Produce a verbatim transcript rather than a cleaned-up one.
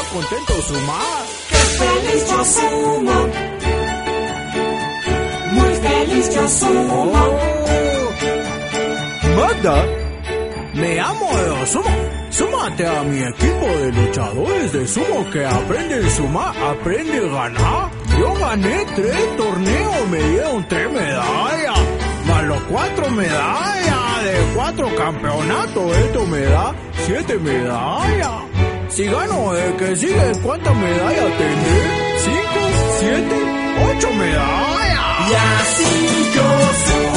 contento Suma. Qué feliz yo sumo, muy feliz yo sumo. Oh. Magda, me amo de sumo. Súmate a mi equipo de luchadores de sumo que aprende a sumar, aprende a ganar. Yo gané tres torneos, me dieron tres medallas, más los cuatro medallas de cuatro campeonatos. Esto me da siete medallas. Si gano el que sigue, ¿cuántas medallas tendré? ¿Cinco? ¿Siete? ¿Ocho medallas? Y así yo sumo.